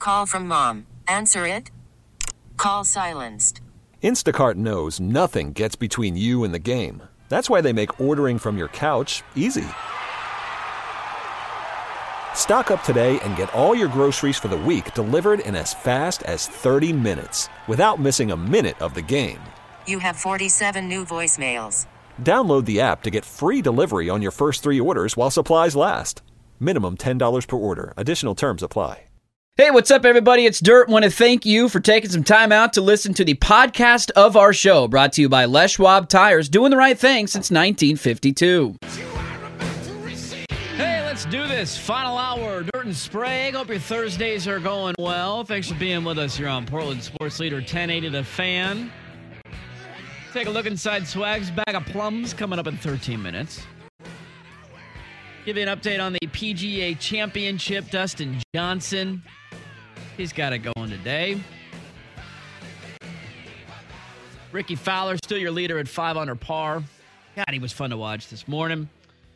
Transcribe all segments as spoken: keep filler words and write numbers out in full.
Call from mom. Answer it. Call silenced. Instacart knows nothing gets between you and the game. That's why they make ordering from your couch easy. Stock up today and get all your groceries for the week delivered in as fast as thirty minutes without missing a minute of the game. You have forty-seven new voicemails. Download the app to get free delivery on your first three orders while supplies last. Minimum ten dollars per order. Additional terms apply. Hey, what's up, everybody? It's Dirt. Want to thank you for taking some time out to listen to the podcast of our show, brought to you by Les Schwab Tires, doing the right thing since nineteen fifty-two. Hey, let's do this. Final hour, Dirt and Sprague. Hope your Thursdays are going well. Thanks for being with us here on Portland Sports Leader ten eighty The Fan. Take a look inside Swag's bag of plums coming up in thirteen minutes. Give you an update on the P G A Championship. Dustin Johnson, he's got it going today. Ricky Fowler, still your leader at five under par. God, he was fun to watch this morning.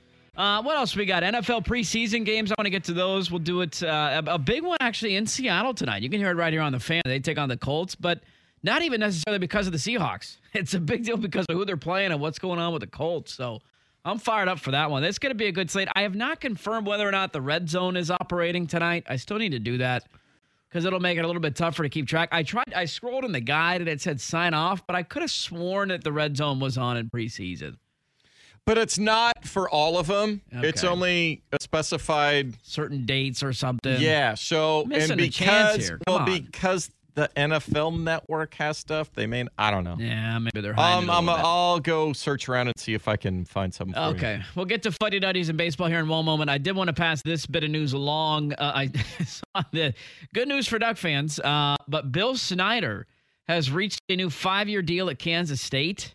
Uh, what else we got? N F L preseason games. I want to get to those. We'll do it. Uh, a, a big one actually in Seattle tonight. You can hear it right here on the Fan. They take on the Colts, but not even necessarily because of the Seahawks. It's a big deal because of who they're playing and what's going on with the Colts. So I'm fired up for that one. It's going to be a good slate. I have not confirmed whether or not the red zone is operating tonight. I still need to do that because it'll make it a little bit tougher to keep track. I tried. I scrolled in the guide and it said sign off, but I could have sworn that the red zone was on in preseason. But it's not for all of them. Okay. It's only a specified certain dates or something. Yeah. So Missing and a chance because here. Come well on. because the N F L Network has stuff, they may. I don't know. Yeah, maybe they're hiding Um, it a I'm. little bit. I'll go search around and see if I can find something. For Okay, you. we'll get to Fuddy Duddies and baseball here in one moment. I did want to pass this bit of news along. Uh, I saw the good news for Duck fans, uh, but Bill Snyder has reached a new five-year deal at Kansas State.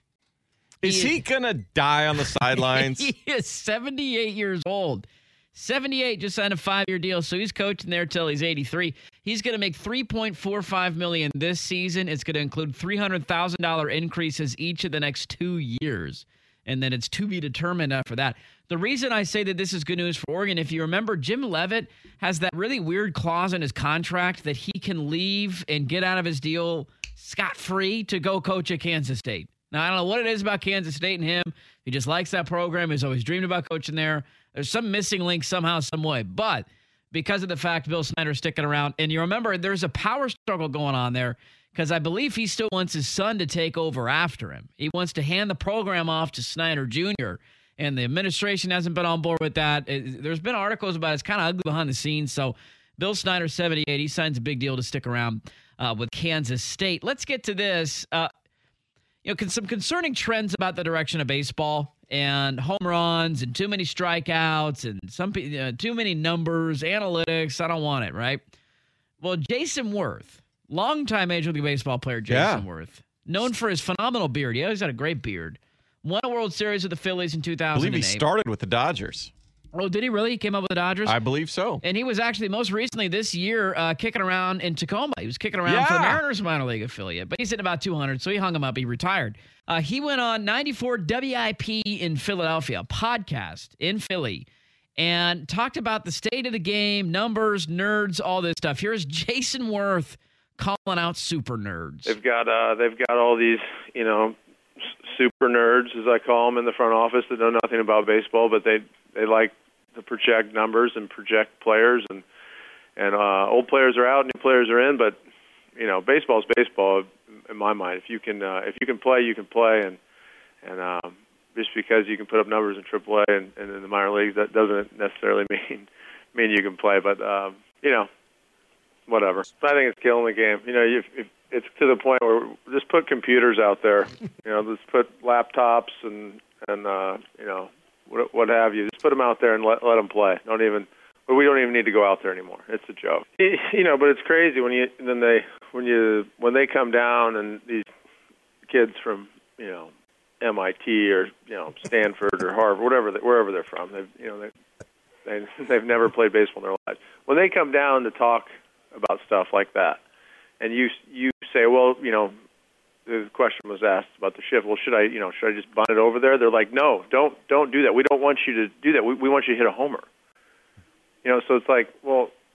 Is he gonna die on the sidelines? He is seventy-eight years old. seventy-eight, just signed a five-year deal, so he's coaching there till he's eighty-three. He's going to make three point four five million dollars this season. It's going to include three hundred thousand dollars increases each of the next two years, and then it's to be determined after that. The reason I say that this is good news for Oregon, if you remember, Jim Leavitt has that really weird clause in his contract that he can leave and get out of his deal scot-free to go coach at Kansas State. Now, I don't know what it is about Kansas State and him. He just likes that program. He's always dreamed about coaching there. There's some missing link somehow, some way. But because of the fact Bill Snyder's sticking around, and you remember there's a power struggle going on there because I believe he still wants his son to take over after him. He wants to hand the program off to Snyder Junior, and the administration hasn't been on board with that. It, there's been articles about it. It's kind of ugly behind the scenes. So Bill Snyder, seventy-eight, he signs a big deal to stick around uh, with Kansas State. Let's get to this. Uh, you know, some concerning trends about the direction of baseball and home runs and too many strikeouts and some uh, too many numbers, analytics. I don't want it, right? Well, Jason Worth, longtime Major League Baseball player Jason Yeah. Worth, known for his phenomenal beard. He always had a great beard. Won a World Series with the Phillies in two I thousand eight. believe he started with the Dodgers. Oh, did he really? He came up with the Dodgers? I believe so. And he was actually most recently this year uh, kicking around in Tacoma. He was kicking around for the Yeah. Mariners minor league affiliate, but he's hitting about two hundred, so he hung him up. He retired. Uh, he went on ninety-four W I P in Philadelphia, a podcast in Philly, and talked about the state of the game, numbers, nerds, all this stuff. Here's Jason Worth calling out super nerds. They've got uh, they've got all these, you know, s- super nerds, as I call them, in the front office that know nothing about baseball, but they they like to project numbers and project players, and and uh, old players are out, new players are in. But you know, baseball is baseball in my mind. If you can uh, if you can play, you can play, and and um, just because you can put up numbers in triple A and, and in the minor leagues, that doesn't necessarily mean mean you can play. But um, you know, whatever. I think it's killing the game. You know, if, if it's to the point where just put computers out there. You know, just put laptops and and uh, you know. What, what have you? Just put them out there and let let them play. Don't even, but we don't even need to go out there anymore. It's a joke, you know. But it's crazy when you then they when you when they come down and these kids from you know M I T or you know Stanford or Harvard, whatever they, wherever they're from, they've you know they they they've never played baseball in their lives. When they come down to talk about stuff like that, and you you say, well, you know. The question was asked about the shift. Well, should I, you know, should I just bunt it over there? They're like, no, don't, don't do that. We don't want you to do that. We, we want you to hit a homer. You know, so it's like, well,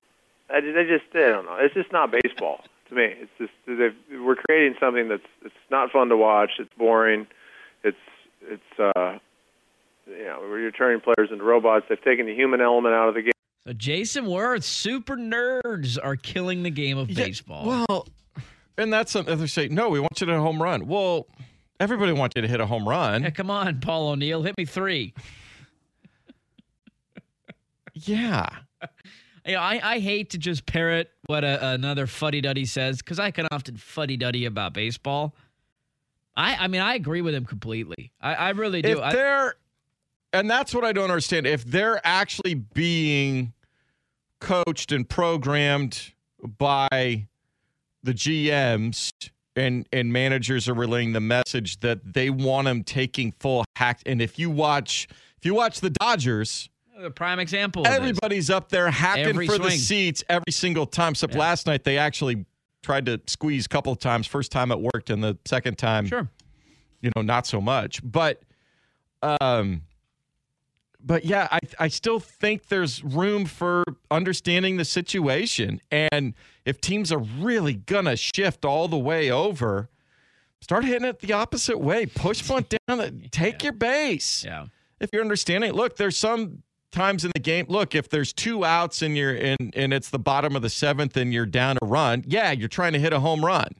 I, they just, I don't know. It's just not baseball to me. It's just they've, we're creating something that's it's not fun to watch. It's boring. It's it's uh, you know, you're turning players into robots. They've taken the human element out of the game. So Jason Worth, super nerds are killing the game of Yeah, baseball. Well, and that's something they say, no, we want you to hit a home run. Well, everybody wants you to hit a home run. Yeah, come on, Paul O'Neill, hit me three. Yeah. You know, I, I hate to just parrot what a, another fuddy-duddy says because I can often fuddy-duddy about baseball. I, I mean, I agree with him completely. I, I really do. If I, they're, and that's what I don't understand. If they're actually being coached and programmed by the G Ms and, and managers are relaying the message that they want them taking full hack. And if you watch, if you watch the Dodgers, the prime example. Of everybody's this. up there hacking Every for swing. the seats every single time. Except Yeah. last night they actually tried to squeeze a couple of times. First time it worked, and the second time, Sure. you know, not so much. But, um, but yeah, I I still think there's room for understanding the situation. And if teams are really gonna shift all the way over, start hitting it the opposite way. Push bunt down. The, take Yeah. your base. Yeah. If you're understanding, look, there's some times in the game. Look, if there's two outs and you're in, and it's the bottom of the seventh and you're down a run, yeah, you're trying to hit a home run.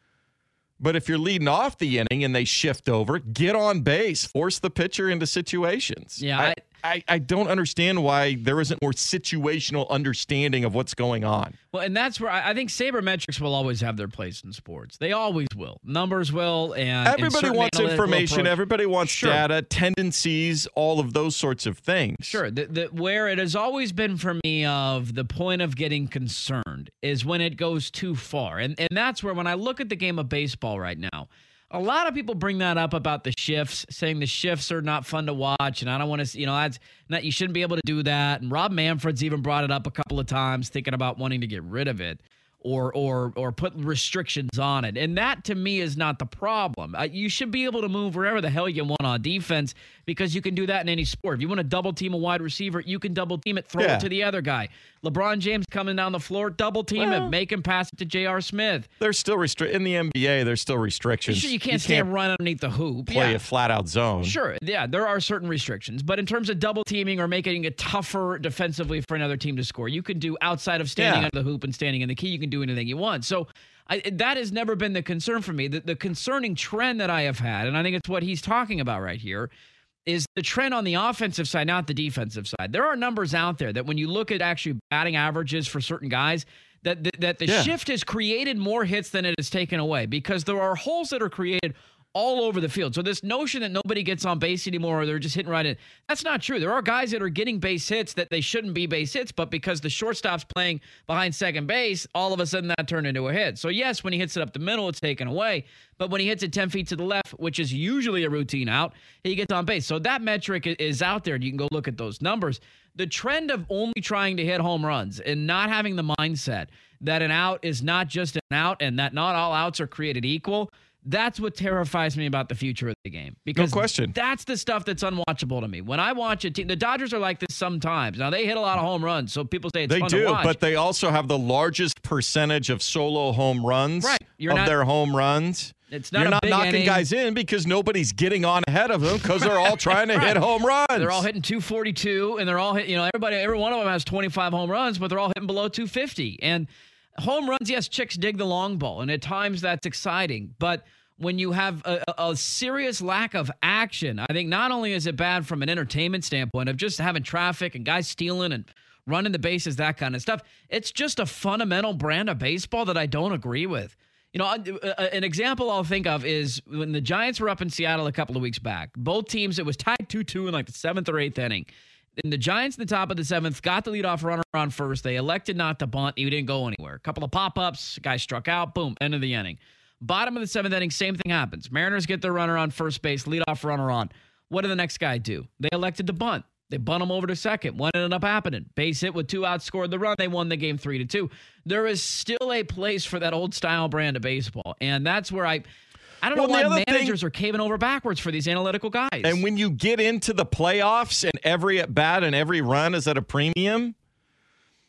But if you're leading off the inning and they shift over, get on base, force the pitcher into situations. Yeah, I, I- I, I don't understand why there isn't more situational understanding of what's going on. Well, and that's where I, I think sabermetrics will always have their place in sports. They always will. Numbers will, and and Everybody certain wants analytical information. approach- Everybody wants Sure. data, tendencies, all of those sorts of things. Sure. The, the, where it has always been for me of the point of getting concerned is when it goes too far. And and that's where when I look at the game of baseball right now, a lot of people bring that up about the shifts, saying the shifts are not fun to watch. And I don't want to, you know, that's not, you shouldn't be able to do that. And Rob Manfred's even brought it up a couple of times, thinking about wanting to get rid of it. Or or or put restrictions on it. And that, to me, is not the problem. Uh, you should be able to move wherever the hell you want on defense because you can do that in any sport. If you want to double team a wide receiver, you can double team it, throw Yeah. it to the other guy. LeBron James coming down the floor, double team Well, him, make him pass it to J R. Smith. There's still restrict in the N B A. There's still restrictions. Sure, you can't stand right underneath the hoop. play Yeah. a flat out zone. Sure, yeah, there are certain restrictions. But in terms of double teaming or making it tougher defensively for another team to score, you can do outside of standing Yeah. under the hoop and standing in the key, you can do anything you want. So I, that has never been the concern for me. The, the concerning trend that I have had, and I think it's what he's talking about right here, is the trend on the offensive side, not the defensive side. There are numbers out there that when you look at actually batting averages for certain guys, that, that, that the Yeah. shift has created more hits than it has taken away because there are holes that are created all over the field. So this notion that nobody gets on base anymore or they're just hitting right in, that's not true. There are guys that are getting base hits that they shouldn't be base hits, but because the shortstop's playing behind second base, all of a sudden that turned into a hit. So yes, when he hits it up the middle, it's taken away. But when he hits it ten feet to the left, which is usually a routine out, he gets on base. So that metric is out there and you can go look at those numbers. The trend of only trying to hit home runs and not having the mindset that an out is not just an out and that not all outs are created equal, that's what terrifies me about the future of the game. Because No question. that's the stuff that's unwatchable to me. When I watch a team, the Dodgers are like this sometimes. Now, they hit a lot of home runs, so people say it's They fun to do, watch. but they also have the largest percentage of solo home runs Right. You're of not- their home runs. It's not You're a not big knocking inning. guys in because nobody's getting on ahead of them because they're all trying to hit home runs. They're all hitting two forty-two, and they're all hit. You know, everybody, every one of them has twenty-five home runs, but they're all hitting below two fifty. And home runs, yes, chicks dig the long ball, and at times that's exciting. But when you have a, a a serious lack of action, I think not only is it bad from an entertainment standpoint of just having traffic and guys stealing and running the bases, that kind of stuff, it's just a fundamental brand of baseball that I don't agree with. You know, an example I'll think of is when the Giants were up in Seattle a couple of weeks back. Both teams, it was tied two two in like the seventh or eighth inning. And the Giants, in the top of the seventh, got the leadoff runner on first. They elected not to bunt. He didn't go anywhere. A couple of pop-ups, guy struck out, boom, end of the inning. Bottom of the seventh inning, same thing happens. Mariners get their runner on first base, leadoff runner on. What did the next guy do? They elected to bunt. They bunt him over to second. What ended up happening? Base hit with two outs, scored the run. They won the game three to two. There is still a place for that old style brand of baseball, and that's where I, I don't Well, know the why other managers thing- are caving over backwards for these analytical guys. And when you get into the playoffs and every at bat and every run is at a premium,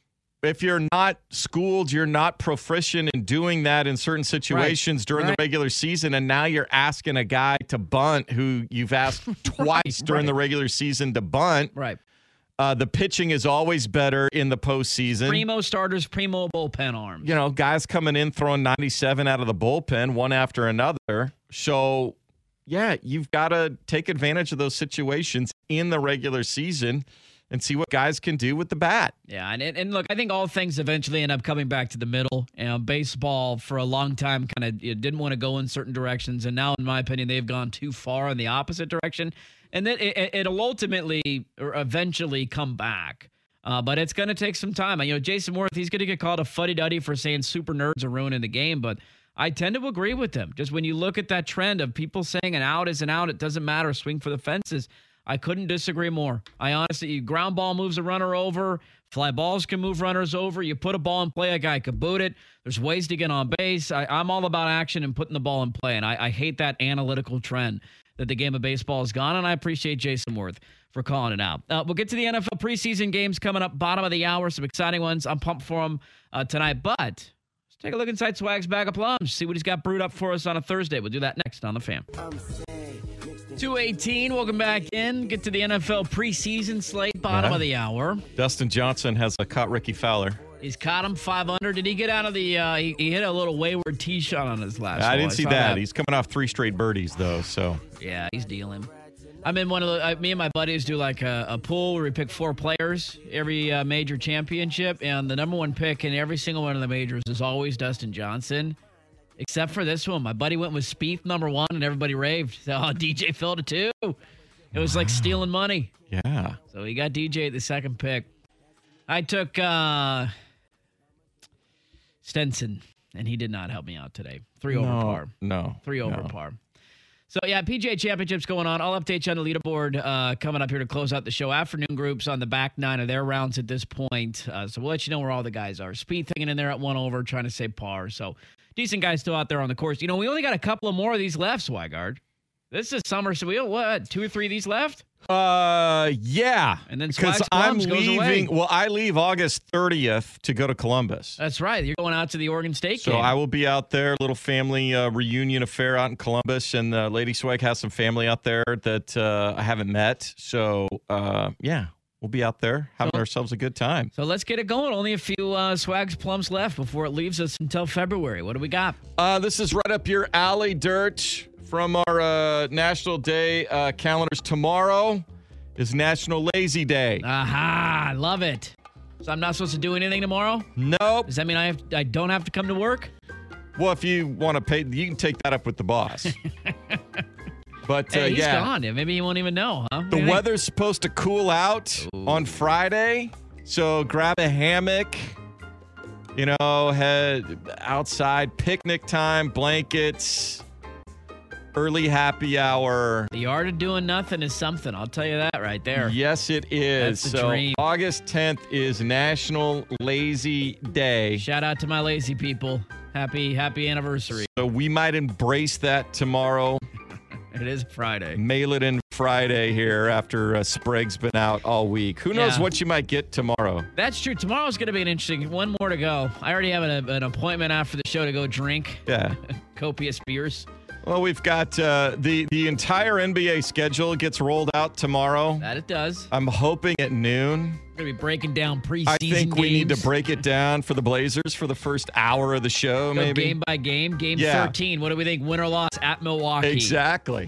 if you're not schooled, you're not proficient in doing that in certain situations right. during right. the regular season, and now you're asking a guy to bunt who you've asked twice right. during right. the regular season to bunt. Right. Uh, the pitching is always better in the postseason. Primo starters, primo bullpen arms. You know, guys coming in throwing ninety-seven out of the bullpen, one after another. So, yeah, you've got to take advantage of those situations in the regular season and see what guys can do with the bat. Yeah, and and look, I think all things eventually end up coming back to the middle. You know, baseball for a long time kind of didn't want to go in certain directions, and now, in my opinion, they've gone too far in the opposite direction. And then it, it'll ultimately or eventually come back. Uh, but it's going to take some time. You know, Jason Worth, he's going to get called a fuddy-duddy for saying super nerds are ruining the game, but I tend to agree with him. Just when you look at that trend of people saying an out is an out, it doesn't matter, swing for the fences, I couldn't disagree more. I honestly, ground ball moves a runner over, fly balls can move runners over, you put a ball in play, a guy could boot it, there's ways to get on base. I, I'm all about action and putting the ball in play, and I, I hate that analytical trend that the game of baseball is gone, and I appreciate Jason Worth for calling it out. Uh, we'll get to the N F L preseason games coming up, bottom of the hour, some exciting ones. I'm pumped for them uh, tonight, but let's take a look inside Swag's bag of plums, see what he's got brewed up for us on a Thursday. We'll do that next on The Fan. two eighteen, welcome back in. Get to the N F L preseason slate, bottom yeah. of the hour. Dustin Johnson has uh, caught Ricky Fowler. He's caught him five under. Did he get out of the uh, – he, he hit a little wayward tee shot on his last I ball. didn't see I that. that. He's coming off three straight birdies, though, so. Yeah, he's dealing. I'm in one of the uh, – me and my buddies do like a, a pool where we pick four players every uh, major championship, and the number one pick in every single one of the majors is always Dustin Johnson, except for this one. My buddy went with Spieth number one, and everybody raved. So, oh, D J fell to two. It was wow. like stealing money. Yeah. So he got D J at the second pick. I took uh, – Stenson, and he did not help me out today. Three over no, par. No. Three over no. par. So, yeah, P G A Championships going on. I'll update you on the leaderboard uh, coming up here to close out the show. Afternoon groups on the back nine of their rounds at this point. Uh, so we'll let you know where all the guys are. Spieth hanging in there at one over, trying to save par. So decent guys still out there on the course. You know, we only got a couple of more of these left, Swigard. This is summer, so we have, what, two or three of these left? Uh, yeah. And then because I'm leaving. Well, I leave August thirtieth to go to Columbus. That's right. You're going out to the Oregon State so game. So I will be out there, little family uh, reunion affair out in Columbus, and uh, Lady Swag has some family out there that uh, I haven't met. So uh, yeah, we'll be out there having so, ourselves a good time. So let's get it going. Only a few uh, Swags plums left before it leaves us until February. What do we got? Uh, this is right up your alley, Dirt. From our uh, National Day uh, calendars, tomorrow is National Lazy Day. Aha, I love it. So I'm not supposed to do anything tomorrow? Nope. Does that mean I have I don't have to come to work? Well, if you want to pay, you can take that up with the boss. But uh, hey, he's yeah, gone. Maybe you won't even know, huh? The weather's supposed to cool out Ooh. on Friday, so grab a hammock. You know, head outside, picnic time, blankets. Early happy hour. The art of doing nothing is something. I'll tell you that right there. Yes, it is. That's the so dream. August tenth is National Lazy Day. Shout out to my lazy people. Happy, happy anniversary. So we might embrace that tomorrow. It is Friday. Mail it in Friday here after uh, Sprague's been out all week. Who knows yeah. what you might get tomorrow? That's true. Tomorrow's going to be an interesting one more to go. I already have an, an appointment after the show to go drink. Yeah. Copious beers. Well, we've got uh, the, the entire N B A schedule gets rolled out tomorrow. That it does. I'm hoping at noon. We're going to be breaking down preseason I think games. we need to break it down for the Blazers for the first hour of the show, go maybe. Game by game. Game yeah. thirteen. What do we think? Win or loss at Milwaukee. Exactly.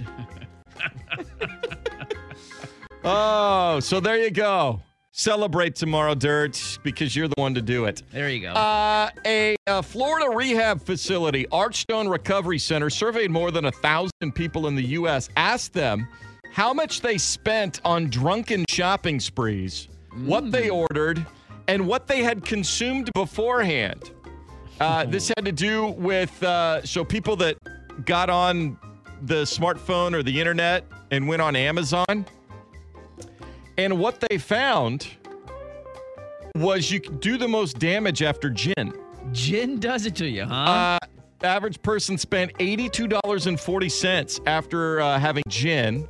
Oh, so there you go. Celebrate tomorrow, Dirt, because you're the one to do it. There you go. Uh, a, a Florida rehab facility, Archstone Recovery Center, surveyed more than a thousand people in the U S, asked them how much they spent on drunken shopping sprees, mm. what they ordered, and what they had consumed beforehand. Uh, this had to do with, uh, so people that got on the smartphone or the internet and went on Amazon. And what they found was you can do the most damage after gin. Gin does it to you, huh? Uh, average person spent eighty-two dollars and forty cents after uh, having gin,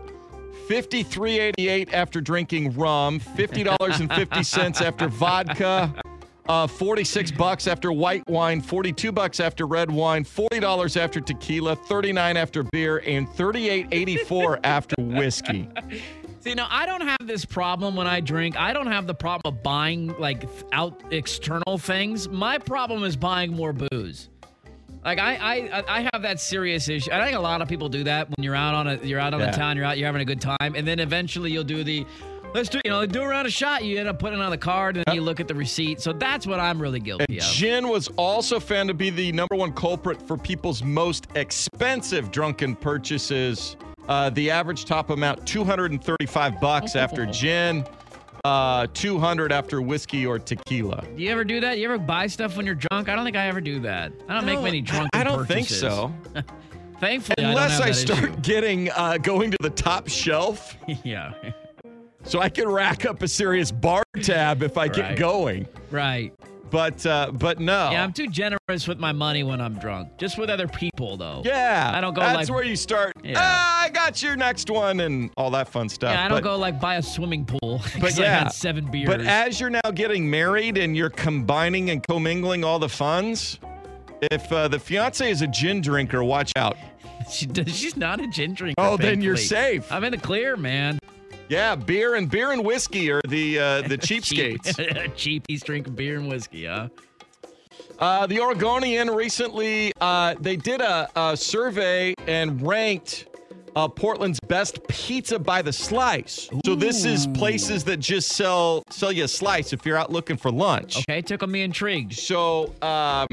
fifty-three dollars and eighty-eight cents after drinking rum, fifty dollars and fifty cents after vodka, Uh, forty-six bucks after white wine, forty-two bucks after red wine, forty dollars after tequila, thirty-nine after beer, and thirty-eight eighty-four after whiskey. See, now I don't have this problem when I drink. I don't have the problem of buying like th- out external things. My problem is buying more booze. Like I, I, I have that serious issue. I think a lot of people do that when you're out on a, you're out on Yeah. the town, you're out, you're having a good time, and then eventually you'll do the, let's do, you know, do around a shot. You end up putting it on the card, and then you look at the receipt. So that's what I'm really guilty And of. gin was also found to be the number one culprit for people's most expensive drunken purchases. Uh, the average top amount, two hundred thirty-five bucks after gin, uh, two hundred after whiskey or tequila. Do you ever do that? You ever buy stuff when you're drunk? I don't think I ever do that. I don't make No, many drunken I don't think purchases. so. Thankfully, Unless I, I, don't have that start getting uh, going to the top shelf, issue. yeah, so I can rack up a serious bar tab if I Right. get going. right. But uh, but no. Yeah, I'm too generous with my money when I'm drunk. Just with other people, though. Yeah, I don't go That's like- where you start. Yeah. Ah, I got your next one and all that fun stuff. Yeah, I don't but, go like buy a swimming pool. But 'cause yeah, I had seven beers. But as you're now getting married and you're combining and commingling all the funds, if uh, the fiance is a gin drinker, watch out. she does, she's not a gin drinker. Oh, then you're thankfully. safe. I'm in the clear, man. Yeah, beer and beer and whiskey are the uh, the cheapskates. Cheap. Cheap. He's drinking beer and whiskey, huh? Uh, the Oregonian recently, uh, they did a, a survey and ranked uh, Portland's best pizza by the slice. So this is places that just sell sell you a slice if you're out looking for lunch. Okay, tickle me intrigued. So, um,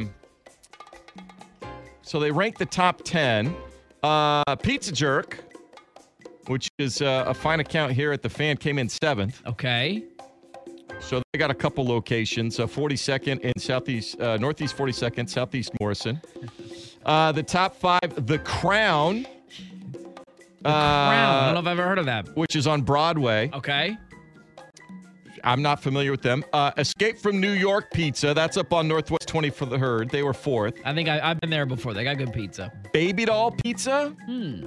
so they ranked the top ten. Uh, Pizza Jerk, which is uh, a fine account here at the Fan, came in seventh. Okay. So they got a couple locations, uh, forty-second in Southeast, uh, Northeast forty-second, Southeast Morrison. Uh, the top five, The Crown. The Crown. I don't know if I've ever heard of that. Which is on Broadway. Okay. I'm not familiar with them. Uh, Escape from New York Pizza. That's up on Northwest twenty-third. They were fourth. I think I, I've been there before. They got good pizza. Baby Doll Pizza. Hmm.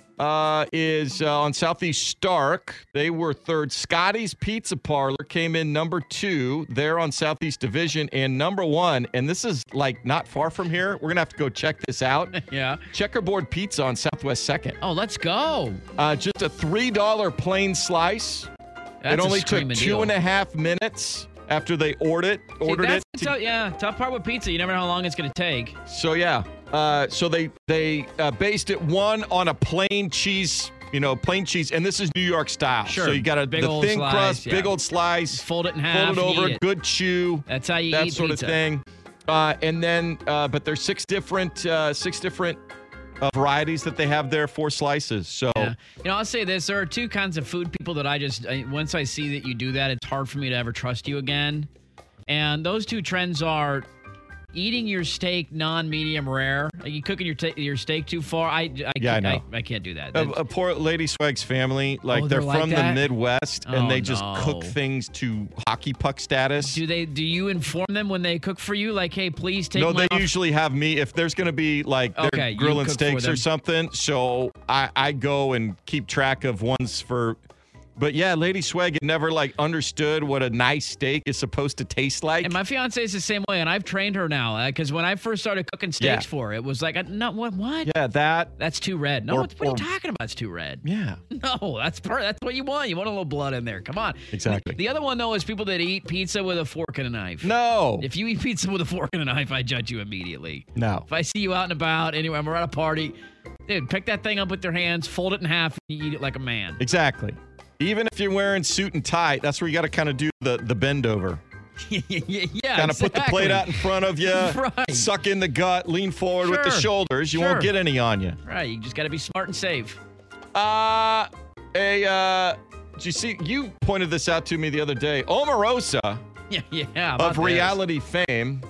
Uh, is uh, on Southeast Stark. They were third. Scotty's Pizza Parlor came in number two. They're on Southeast Division. And number one, and this is like not far from here. We're going to have to go check this out. Yeah. Checkerboard Pizza on Southwest second. Oh, let's go. Uh, just a three dollar plain slice. That's it a only took screaming two deal. and a half minutes after they ordered it. See, Ordered that's it. the to- tough, yeah, tough part with pizza. You never know how long it's going to take. So yeah, uh, so they they uh, based it one on a plain cheese, you know, plain cheese, and this is New York style. Sure. So you got a Big the old thin slice, crust, yeah. big old slice, Fold it in half. fold it and over, eat it. good chew, That's how you that eat sort pizza. of thing. Uh, and then, uh, but there's six different uh, six different uh, varieties that they have there, four slices. So Yeah. You know, I'll say this. There are two kinds of food people that I just, I, once I see that you do that, it's hard for me to ever trust you again. And those two trends are eating your steak non-medium rare. Like you cooking your ta- your steak too far. I, I, Yeah, I can't, know. I, I can't do that. a, That's- a poor Lady Swag's family, like Oh, they're, they're like from that? the Midwest, and Oh, they just no. cook things to hockey puck status. do they? Do you inform them when they cook for you? Like, hey, please take No, my they off- usually have me if there's going to be like they're Okay, you grilling cook for steaks or them. something. So I, I go and keep track of ones for. But yeah, Lady Swag had never like understood what a nice steak is supposed to taste like. And my fiance is the same way, and I've trained her now. Because when I first started cooking steaks Yeah. for her, it was like, uh, no, what? What? yeah, that. That's too red. No, Or- what, what are or- you talking about? It's too red. Yeah, No, that's per- that's what you want. You want a little blood in there. Come on. exactly. The other one though is people that eat pizza with a fork and a knife. No, If you eat pizza with a fork and a knife, I judge you immediately. no. If I see you out and about, anyway, we're at a party, dude, pick that thing up with your hands, fold it in half, and you eat it like a man. Exactly. Even if you're wearing suit and tie, that's where you got to kind of do the the bend over. yeah, Kind of put the plate out in front of you, Right. suck in the gut, lean forward with the Sure. shoulders. You won't Sure. get any on you. Right, you just got to be smart and safe. Uh, a, uh, did you see, you pointed this out to me the other day. Omarosa Yeah, yeah. how about of this? reality fame,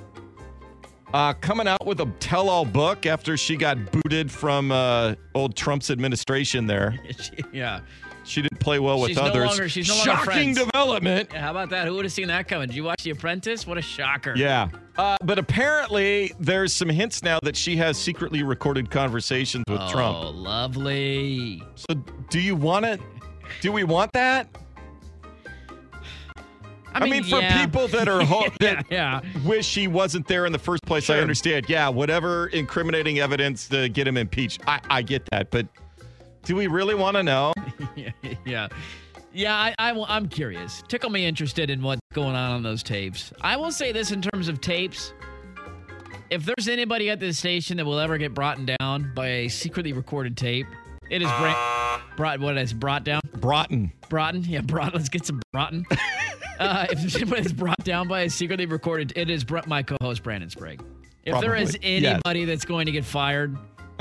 uh, coming out with a tell-all book after she got booted from uh, old Trump's administration there. yeah. She didn't play well with She's no others. longer- she's no longer Shocking friends. development. Yeah, how about that? Who would have seen that coming? Did you watch The Apprentice? What a shocker. Yeah. Uh, but apparently, there's some hints now that she has secretly recorded conversations with Oh, Trump. lovely. So, do you want it? Do we want that? I mean, for yeah. people that are ho- that yeah, wish he wasn't there in the first place, Sure. I understand. Yeah, whatever incriminating evidence to get him impeached, I, I get that. But do we really want to know? yeah, yeah, yeah. I, I, I'm curious. Tickle me interested in what's going on on those tapes. I will say this in terms of tapes. If there's anybody at this station that will ever get brought down by a secretly recorded tape, it is Bra- brought. What is brought down? Broughton. Broughton. Yeah, brought. Let's get some Broughton. uh, if there's anybody that's brought down by a secretly recorded, it is Br- my co-host Brandon Sprague. If Probably. there is Yes. anybody that's going to get fired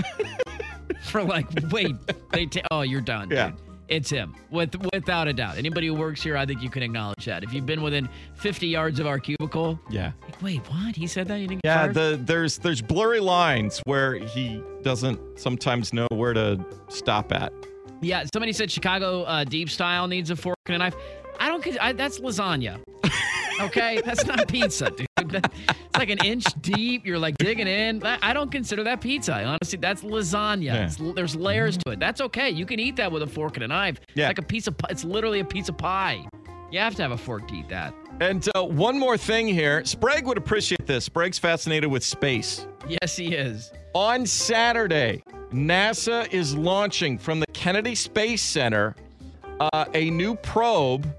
for like, wait, they ta- oh, you're done. Yeah. Dude. It's him, with without a doubt. Anybody who works here, I think you can acknowledge that. If you've been within fifty yards of our cubicle, Yeah. like, wait, what? He said that? You didn't get Yeah, fired? the, there's there's blurry lines where he doesn't sometimes know where to stop at. Yeah, somebody said Chicago uh, deep style needs a fork and a knife. I don't. I, that's lasagna. Okay, that's not pizza, dude. That- It's like an inch deep. You're like digging in. I I don't consider that pizza. Honestly, that's lasagna. Yeah. It's, there's layers to it. That's okay. You can eat that with a fork and a knife. Yeah. It's like a piece of. pi- It's literally a piece of pie. You have to have a fork to eat that. And uh, one more thing here. Sprague would appreciate this. Sprague's fascinated with space. Yes, he is. On Saturday, NASA is launching from the Kennedy Space Center uh, a new probe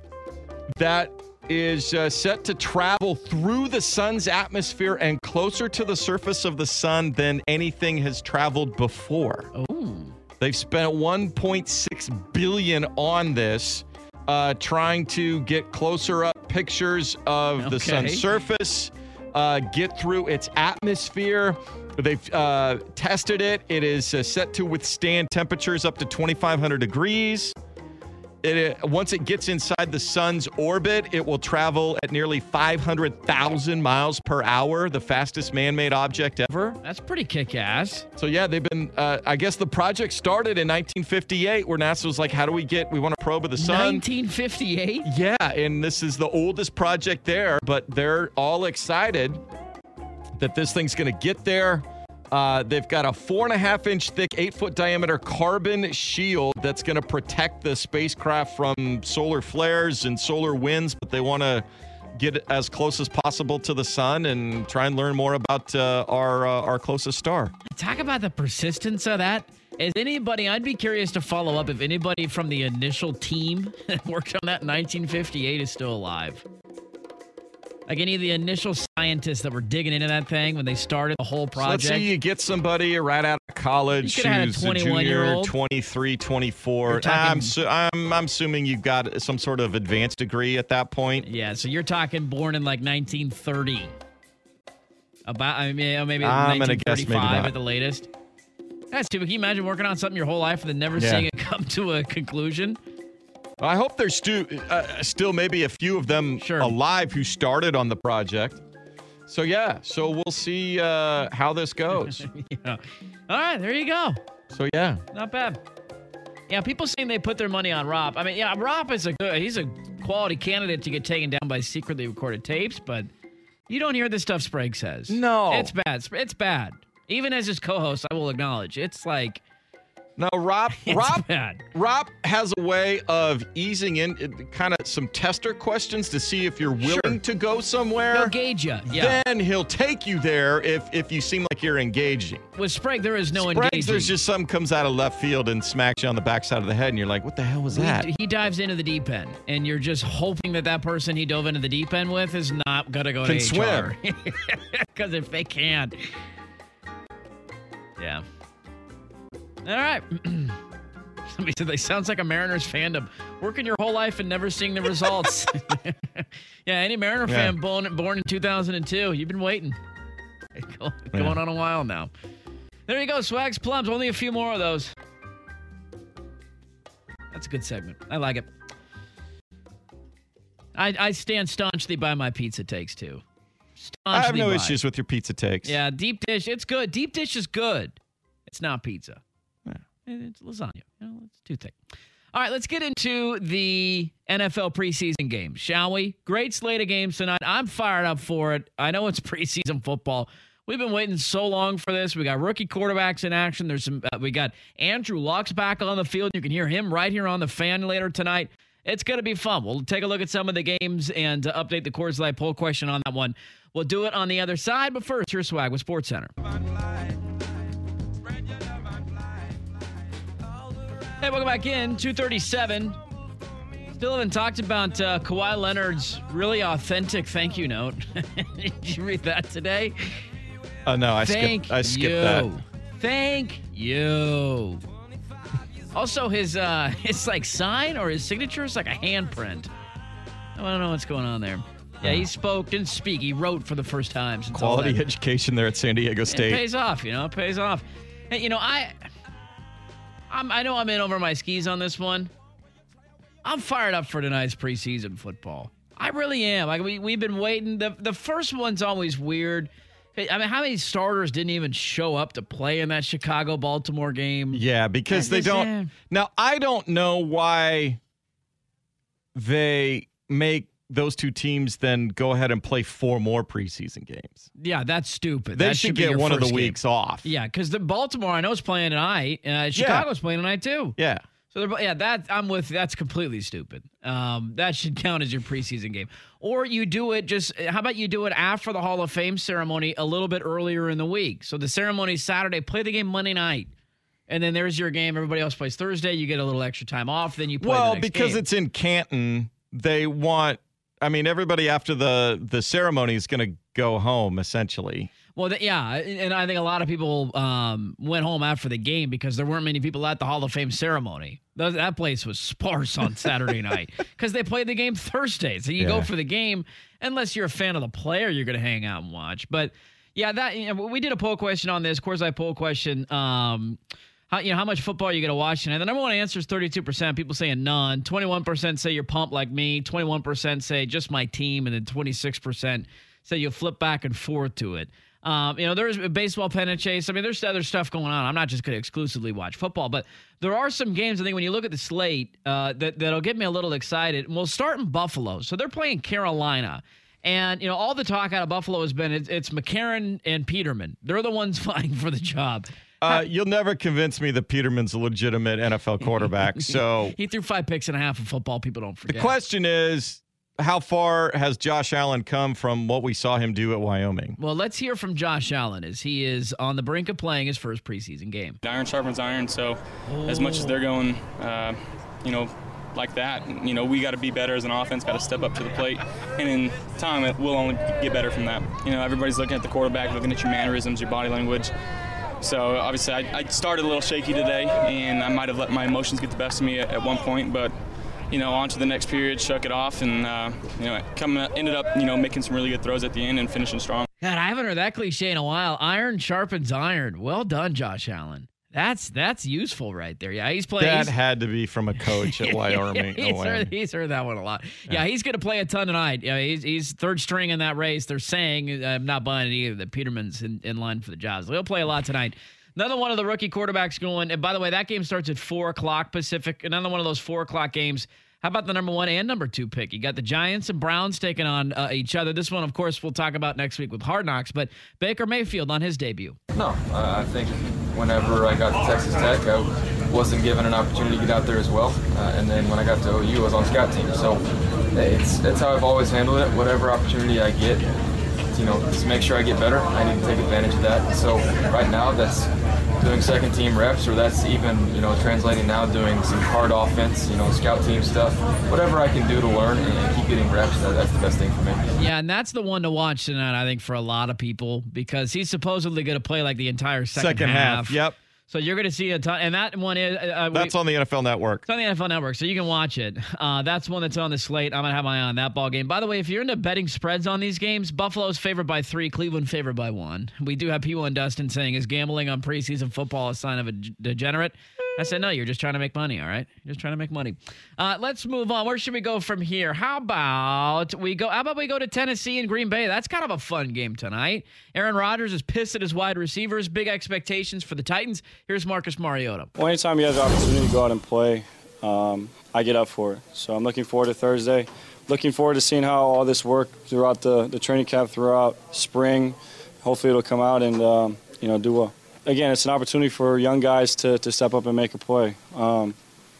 that is uh, set to travel through the sun's atmosphere and closer to the surface of the sun than anything has traveled before. Oh. They've spent one point six billion dollars on this, uh, trying to get closer up pictures of the Okay. sun's surface, uh, get through its atmosphere. They've uh, tested it. It is uh, set to withstand temperatures up to twenty-five hundred degrees. It, uh, once it gets inside the sun's orbit, it will travel at nearly five hundred thousand miles per hour, the fastest man-made object ever. That's pretty kick-ass. So yeah, they've been, uh, I guess the project started in nineteen fifty-eight where NASA was like, how do we get, we want to probe of the sun. nineteen fifty-eight? Yeah, and this is the oldest project there, but they're all excited that this thing's going to get there. Uh, they've got a four and a half inch thick, eight foot diameter carbon shield that's going to protect the spacecraft from solar flares and solar winds, but they want to get as close as possible to the sun and try and learn more about uh, our uh, our closest star. Talk about the persistence of that. Is anybody, I'd be curious to follow up if anybody from the initial team that worked on that in nineteen fifty-eight is still alive. Like any of the initial scientists that were digging into that thing when they started the whole So let's project. say you get somebody right out of college You could've had a who's a twenty-one-year-old. junior, twenty-three, twenty-four. You're talking- I'm, su- I'm, I'm assuming you've got some sort of advanced degree at that point. Yeah, so you're talking born in like nineteen thirty. About, I mean, maybe I'm gonna nineteen guess maybe thirty-five not. at the latest. That's stupid. Can you imagine working on something your whole life and then never Yeah. seeing it come to a conclusion? I hope there's stu- uh, still maybe a few of them Sure. alive who started on the project. So yeah, so we'll see uh, how this goes. Yeah. All right, there you go. So yeah, Not bad. Yeah, people saying they put their money on Rob. I mean, yeah, Rob is a good, he's a quality candidate to get taken down by secretly recorded tapes, but you don't hear the stuff Sprague says. No. It's bad. It's bad. Even as his co-host, I will acknowledge, it's like, no, Rob, it's Rob, bad. Rob has a way of easing in kind of some tester questions to see if you're willing Sure. to go somewhere. He'll gauge you. Yeah. Then he'll take you there if if you seem like you're engaging. With Sprague, there is no Sprague's, engaging. there's just something comes out of left field and smacks you on the backside of the head, and you're like, "What the hell was that?" He, he dives into the deep end, and you're just hoping that that person he dove into the deep end with is not going to go Can to swim. Because if they can't. Yeah. All right. Somebody said they sounds like a Mariners fandom. Working your whole life and never seeing the results. Yeah, any Mariner Yeah. fan born, born in two thousand two, you've been waiting. Go- Going Yeah. on a while now. There you go, Swags Plums. Only a few more of those. That's a good segment. I like it. I, I stand staunchly by my pizza takes, too. Staunchly I have no by. issues with your pizza takes. Yeah, deep dish, it's good. Deep dish is good. It's not pizza. Yeah. It's lasagna. You know, it's too thick. All right, let's get into the N F L preseason games, shall we? Great slate of games tonight. I'm fired up for it. I know it's preseason football. We've been waiting so long for this. We got rookie quarterbacks in action. There's some. Uh, we got Andrew Luck's back on the field. You can hear him right here on the Fan later tonight. It's going to be fun. We'll take a look at some of the games and uh, update the Coors Light poll question on that one. We'll do it on the other side, but first, here's Swag with SportsCenter. Hey, welcome back in. two thirty-seven. Still haven't talked about uh, Kawhi Leonard's really authentic thank you note. Did you read that today? Oh, uh, no, I thank skipped, I skipped you. that. Thank you. Also, his uh, his like sign or his signature is like a handprint. I don't know what's going on there. Yeah, he spoke, didn't speak. He wrote for the first time. Quality education there at San Diego State. It pays off, you know. It pays off. Hey, you know, I, I'm, I know I'm in over my skis on this one. I'm fired up for tonight's preseason football. I really am. Like we we've been waiting. The the first one's always weird. I mean, how many starters didn't even show up to play in that Chicago-Baltimore game? Yeah, because they don't. Yeah. Now, I don't know why they make those two teams then go ahead and play four more preseason games. Yeah, that's stupid. They that should, should get one of the game. weeks off. Yeah, because the Baltimore, I know, is playing tonight. Uh, Chicago's yeah. playing tonight, too. Yeah. So they're, yeah, that I'm with. That's completely stupid. Um, that should count as your preseason game, or you do it just. How about you do it after the Hall of Fame ceremony, a little bit earlier in the week? So the ceremony's Saturday. Play the game Monday night, and then there's your game. Everybody else plays Thursday. You get a little extra time off. Then you play. Well, the next because game. It's in Canton, they want. I mean, everybody after the the ceremony is going to go home essentially. Well, th- yeah, and I think a lot of people um, went home after the game because there weren't many people at the Hall of Fame ceremony. Th- that place was sparse on Saturday night because they played the game Thursday. So you yeah. go for the game, unless you're a fan of the player, you're going to hang out and watch. But, yeah, that you know, we did a poll question on this. Of course, I poll question, um, how, you know, how much football are you going to watch tonight? The number one answer is thirty-two percent. People saying none. twenty-one percent say you're pumped like me. twenty-one percent say just my team. And then twenty-six percent say you'll flip back and forth to it. Um, you know, there's baseball pennant chase. I mean, there's other stuff going on. I'm not just going to exclusively watch football, but there are some games, I think, when you look at the slate, uh, that, that'll get me a little excited. And we'll start in Buffalo. So they're playing Carolina. And, you know, all the talk out of Buffalo has been it's, it's McCarron and Peterman. They're the ones vying for the job. Uh, you'll never convince me that Peterman's a legitimate N F L quarterback. So he threw five picks and a half of football. People don't forget. The question is, how far has Josh Allen come from what we saw him do at Wyoming? Well, let's hear from Josh Allen as he is on the brink of playing his first preseason game. Iron sharpens iron, so oh. as much as they're going, uh, you know, like that, you know, we got to be better as an offense, got to step up to the plate, and in time it will only get better from that. You know, everybody's looking at the quarterback, looking at your mannerisms, your body language. So obviously I, I started a little shaky today, and I might have let my emotions get the best of me at, at one point, but you know, on to the next period, shook it off, and, uh, you know, come, ended up, you know, making some really good throws at the end and finishing strong. God, I haven't heard that cliche in a while. Iron sharpens iron. Well done, Josh Allen. That's that's useful right there. Yeah, he's playing. That he's, had to be from a coach at Wyoming. he's, heard, he's heard that one a lot. Yeah, yeah he's going to play a ton tonight. Yeah, he's, he's third string in that race. They're saying, I'm not buying it either, that Peterman's in, in line for the job. So he'll play a lot tonight. Another one of the rookie quarterbacks going. And by the way, that game starts at four o'clock Pacific. Another one of those four o'clock games. How about the number one and number two pick? You got the Giants and Browns taking on uh, each other. This one, of course, we'll talk about next week with Hard Knocks. But Baker Mayfield on his debut. No, uh, I think whenever I got to Texas Tech, I wasn't given an opportunity to get out there as well. Uh, and then when I got to O U, I was on scout team. So it's that's how I've always handled it. Whatever opportunity I get, you know, to make sure I get better, I need to take advantage of that. So right now, that's doing second team reps, or that's even, you know, translating now doing some hard offense, you know, scout team stuff, whatever I can do to learn and keep getting reps, that, that's the best thing for me. Yeah, and that's the one to watch tonight, I think, for a lot of people, because he's supposedly going to play like the entire second, second half. half. Yep. So you're going to see a ton, and that one is uh, that's we, on the N F L Network. It's on the N F L Network, so you can watch it. Uh, that's one that's on the slate. I'm going to have my eye on that ball game. By the way, if you're into betting spreads on these games, Buffalo's favored by three, Cleveland favored by one. We do have P one Dustin saying, "Is gambling on preseason football a sign of a degenerate?" I said, no, you're just trying to make money, all right? You're just trying to make money. Uh, let's move on. Where should we go from here? How about we go How about we go to Tennessee and Green Bay? That's kind of a fun game tonight. Aaron Rodgers is pissed at his wide receivers. Big expectations for the Titans. Here's Marcus Mariota. Well, anytime you have the opportunity to go out and play, um, I get up for it. So I'm looking forward to Thursday. Looking forward to seeing how all this worked throughout the, the training camp, throughout spring. Hopefully it'll come out and, um, you know, do well. Again, it's an opportunity for young guys to, to step up and make a play. Um,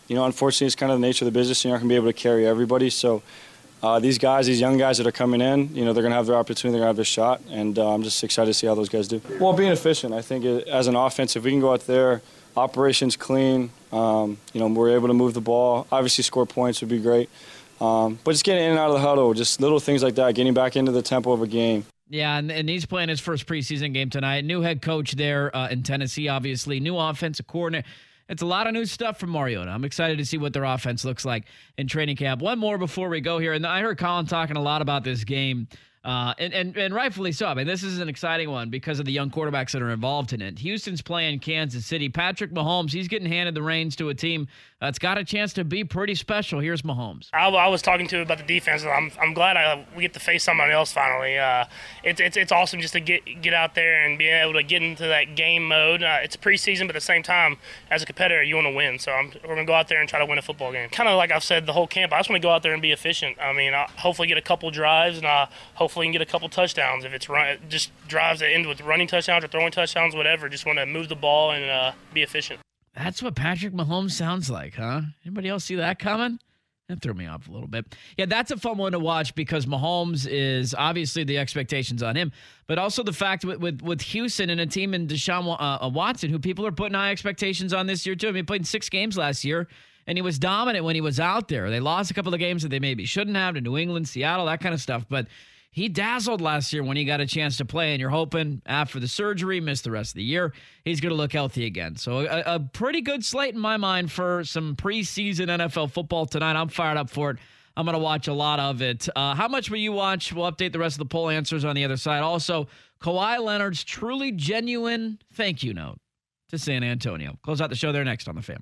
you know, unfortunately, it's kind of the nature of the business. You're not going to be able to carry everybody. So uh, these guys, these young guys that are coming in, you know, they're going to have their opportunity, they're going to have their shot, and uh, I'm just excited to see how those guys do. Well, being efficient, I think it, as an offense, if we can go out there, operations clean, um, you know, we're able to move the ball, obviously score points would be great. Um, but just getting in and out of the huddle, just little things like that, getting back into the tempo of a game. Yeah, and, and he's playing his first preseason game tonight. New head coach there uh, in Tennessee, obviously. New offensive coordinator. It's a lot of new stuff from Mariota. I'm excited to see what their offense looks like in training camp. One more before we go here. And I heard Colin talking a lot about this game, uh, and, and, and rightfully so. I mean, this is an exciting one because of the young quarterbacks that are involved in it. Houston's playing Kansas City. Patrick Mahomes, he's getting handed the reins to a team that's got a chance to be pretty special. Here's Mahomes. I, I was talking to about the defense. I'm I'm glad I, we get to face somebody else finally. Uh, it's it's it's awesome just to get get out there and be able to get into that game mode. Uh, it's preseason, but at the same time, as a competitor, you want to win. So I'm, we're gonna go out there and try to win a football game. Kind of like I've said the whole camp. I just want to go out there and be efficient. I mean, I'll hopefully get a couple drives and uh, hopefully can get a couple touchdowns. If it's run, just drives that end with running touchdowns or throwing touchdowns, whatever. Just want to move the ball and uh, be efficient. That's what Patrick Mahomes sounds like, huh? Anybody else see that coming? That threw me off a little bit. Yeah, that's a fun one to watch because Mahomes is obviously the expectations on him, but also the fact with with, with Houston and a team in Deshaun uh, Watson, who people are putting high expectations on this year too. I mean, he played six games last year, and he was dominant when he was out there. They lost a couple of games that they maybe shouldn't have to New England, Seattle, that kind of stuff, but he dazzled last year when he got a chance to play, and you're hoping after the surgery, missed the rest of the year, he's going to look healthy again. So a, a pretty good slate in my mind for some preseason N F L football tonight. I'm fired up for it. I'm going to watch a lot of it. Uh, how much will you watch? We'll update the rest of the poll answers on the other side. Also, Kawhi Leonard's truly genuine thank you note to San Antonio. Close out the show there next on The Fan.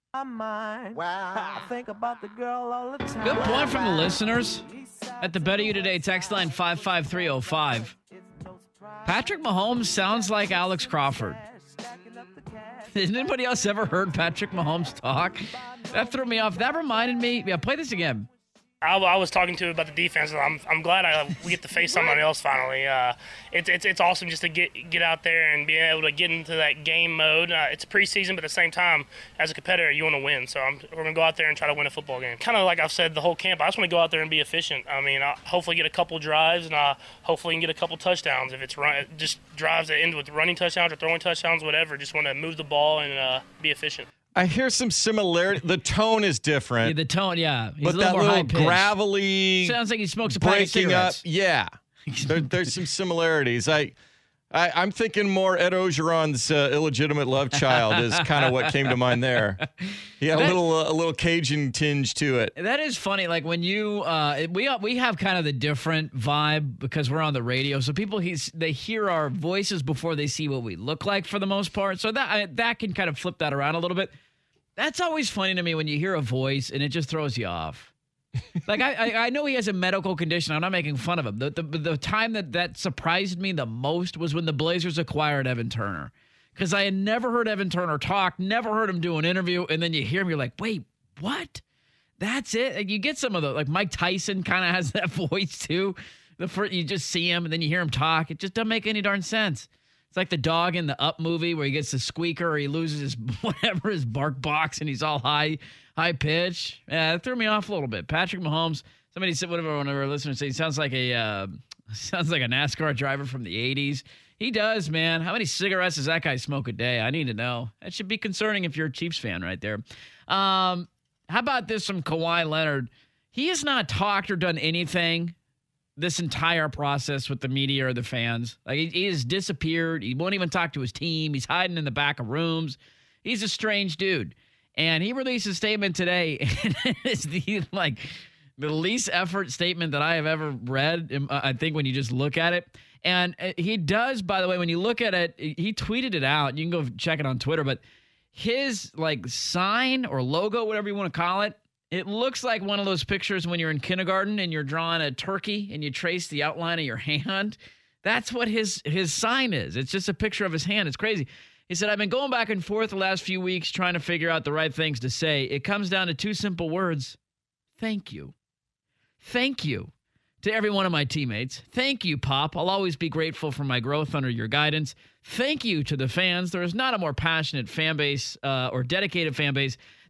Wow. I think about the girl all the time. Good point from the listeners at the Better You Today text line five five three oh five. Patrick Mahomes sounds like Alex Crawford. Has anybody else ever heard Patrick Mahomes talk? That threw me off. That reminded me. Yeah, play this again. I, I was talking to about the defense. I'm I'm glad I, we get to face somebody else finally. Uh, it's it's it's awesome just to get get out there and be able to get into that game mode. Uh, it's preseason, but at the same time, as a competitor, you want to win. So I'm, we're gonna go out there and try to win a football game. Kind of like I've said the whole camp. I just want to go out there and be efficient. I mean, I'll hopefully get a couple drives and uh, hopefully can get a couple touchdowns. If it's run, just drives that end with running touchdowns or throwing touchdowns, whatever. Just want to move the ball and uh, be efficient. I hear some similarity. The tone is different. Yeah, the tone, yeah. He's but a little that more little high-pitched. gravelly. Sounds like he smokes a pack of breaking up. cigarettes. Yeah, there, there's some similarities. I, I, I'm thinking more Ed Ogeron's uh, illegitimate love child is kind of what came to mind there. He had a little, uh, a little Cajun tinge to it. That is funny. Like when you, uh, we we have kind of the different vibe because we're on the radio, so people he's they hear our voices before they see what we look like for the most part. So that I, that can kind of flip that around a little bit. That's always funny to me when you hear a voice and it just throws you off. Like, I, I I know he has a medical condition. I'm not making fun of him. The, the, the time that that surprised me the most was when the Blazers acquired Evan Turner. Because I had never heard Evan Turner talk, never heard him do an interview, and then you hear him, you're like, wait, what? That's it? Like, you get some of the, like Mike Tyson kind of has that voice too. The first, you just see him and then you hear him talk. It just doesn't make any darn sense. It's like the dog in the Up movie where he gets the squeaker or he loses his whatever his bark box and he's all high high pitch. Yeah, it threw me off a little bit. Patrick Mahomes. Somebody said whatever one of our listeners say he sounds like a uh, sounds like a NASCAR driver from the eighties. He does, man. How many cigarettes does that guy smoke a day? I need to know. That should be concerning if you're a Chiefs fan right there. Um, how about this from Kawhi Leonard? He has not talked or done anything this entire process with the media or the fans. Like he, he has disappeared. He won't even talk to his team. He's hiding in the back of rooms. He's a strange dude. And he released a statement today. And it's the like the least effort statement that I have ever read. I think when you just look at it. And he does, by the way, when you look at it, he tweeted it out. You can go check it on Twitter. But his like sign or logo, whatever you want to call it, it looks like one of those pictures when you're in kindergarten and you're drawing a turkey and you trace the outline of your hand. That's what his his sign is. It's just a picture of his hand. It's crazy. He said, I've been going back and forth the last few weeks trying to figure out the right things to say. It comes down to two simple words. Thank you. Thank you to every one of my teammates. Thank you, Pop. I'll always be grateful for my growth under your guidance. Thank you to the fans. There is not a more passionate fan base uh, or dedicated fan base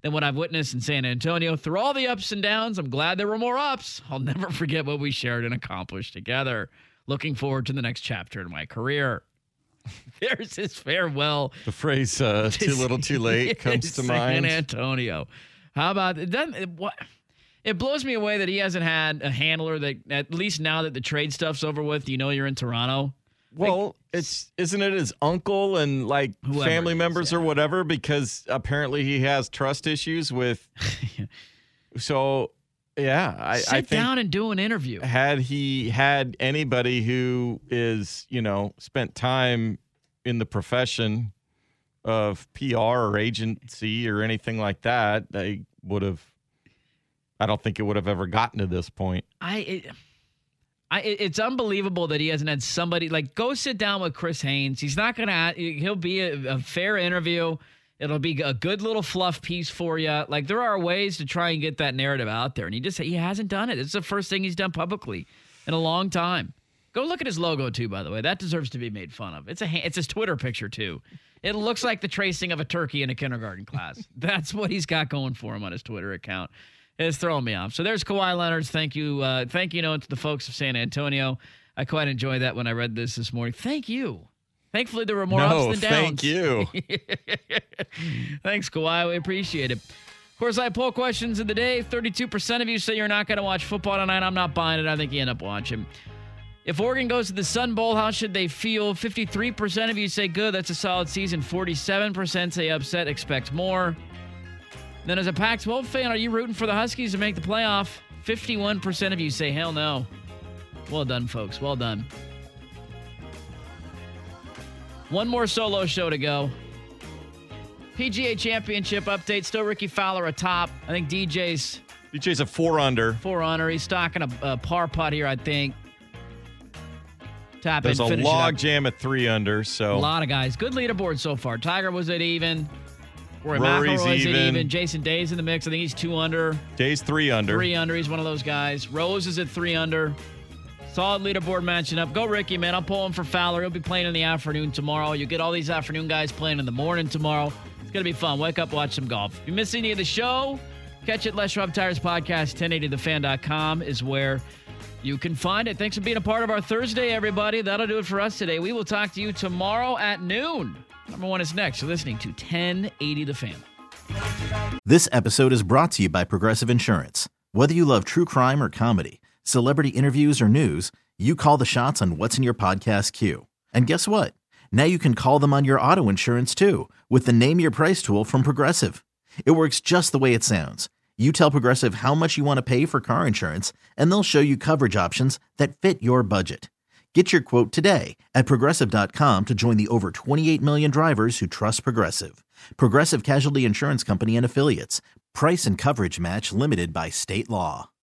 than what I've witnessed in San Antonio. Through all the ups and downs, I'm glad there were more ups. I'll never forget what we shared and accomplished together. Looking forward to the next chapter in my career. There's his farewell. The phrase uh, too little too late comes to San mind. San Antonio. How about it? Doesn't, it, what, it blows me away that he hasn't had a handler that, at least now that the trade stuff's over with, you know you're in Toronto. Well, like, it's isn't it his uncle and like family is, members yeah. or whatever? Because apparently he has trust issues with. So, yeah, I, Sit I think down and do an interview. Had he had anybody who is, you know, spent time in the profession of P R or agency or anything like that, they would have. I don't think it would have ever gotten to this point. I. It, I, it's unbelievable that he hasn't had somebody like go sit down with Chris Haynes. He's not going to, he'll be a, a fair interview. It'll be a good little fluff piece for you. Like there are ways to try and get that narrative out there. And he just, he hasn't done it. It's the first thing he's done publicly in a long time. Go look at his logo too, by the way. That deserves to be made fun of. It's a, it's his Twitter picture too. It looks like the tracing of a turkey in a kindergarten class. That's what he's got going for him on his Twitter account. It's throwing me off. So there's Kawhi Leonard. Thank you. Uh, thank you note to the folks of San Antonio. I quite enjoyed that when I read this this morning. Thank you. Thankfully, there were more no, ups than downs. Thank you. Thanks, Kawhi. We appreciate it. Of course, I poll questions of the day. thirty-two percent of you say you're not going to watch football tonight. I'm not buying it. I think you end up watching. If Oregon goes to the Sun Bowl, how should they feel? fifty-three percent of you say good. That's a solid season. forty-seven percent say upset, expect more. Then as a Pac twelve fan, are you rooting for the Huskies to make the playoff? fifty-one percent of you say hell no. Well done, folks. Well done. One more solo show to go. P G A Championship update. Still Ricky Fowler atop. I think D J's... D J's a four under. Four under. He's stocking a, a par putt here, I think. Tap There's in, a finish it log up. jam at three under, so... A lot of guys. Good leaderboard so far. Tiger was at even. Rory Rory's McIlroy's even. at even. Jason Day's in the mix. I think he's two under. Day's three under. Three under. He's one of those guys. Rose is at three under. Solid leaderboard matching up. Go Ricky, man. I'll pull him for Fowler. He'll be playing in the afternoon tomorrow. You get all these afternoon guys playing in the morning tomorrow. It's going to be fun. Wake up, watch some golf. If you miss any of the show, catch it. Les Rob Tires Podcast. ten eighty the fan dot com is where you can find it. Thanks for being a part of our Thursday, everybody. That'll do it for us today. We will talk to you tomorrow at noon. Number one is next. You're listening to ten eighty The Fan. This episode is brought to you by Progressive Insurance. Whether you love true crime or comedy, celebrity interviews or news, you call the shots on what's in your podcast queue. And guess what? Now you can call them on your auto insurance too with the Name Your Price tool from Progressive. It works just the way it sounds. You tell Progressive how much you want to pay for car insurance, and they'll show you coverage options that fit your budget. Get your quote today at Progressive dot com to join the over twenty-eight million drivers who trust Progressive. Progressive Casualty Insurance Company and Affiliates. Price and coverage match limited by state law.